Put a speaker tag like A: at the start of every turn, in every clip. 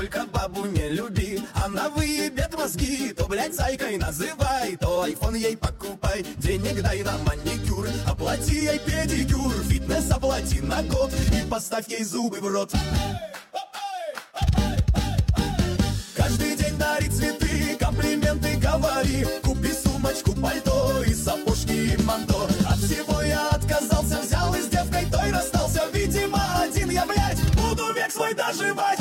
A: Сколько бабу не люби, она выебет мозги. То, блядь, зайкой называй, то айфон ей покупай. Денег дай на маникюр, оплати ей педикюр. Фитнес оплати на год и поставь ей зубы в рот. Каждый день дари цветы, комплименты говори. Купи сумочку, пальто и сапожки и манто. От всего я отказался, взял и с девкой той расстался. Видимо, один я, блядь, буду век свой доживать.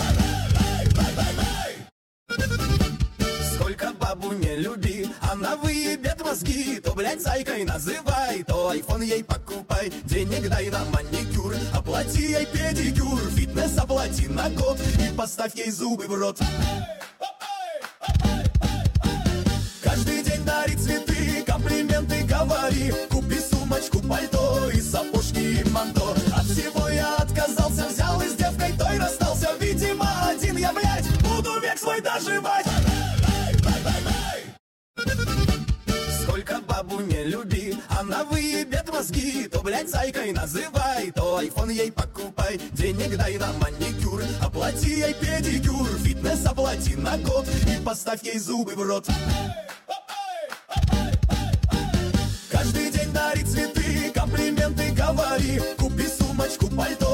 A: Сколько бабу не люби, она выебет мозги. То, блядь, зайкой называй, то айфон ей покупай. Денег дай на маникюр, оплати ей педикюр. Фитнес оплати на год и поставь ей зубы в рот. Каждый день дари цветы, комплименты говори. Купи сумочку, пальто и сапожки и манто. От всего я отказался, взял и с девкой той расстался. Видимо, один я, блядь, буду век свой доживать. Сколько бабу не люби, она выебет мозги. То, блядь, зайкой называй, то айфон ей покупай. Денег дай на маникюр, оплати ей педикюр. Фитнес оплати на год и поставь ей зубы в рот. Каждый день дари цветы, комплименты говори. Купи сумочку, пальто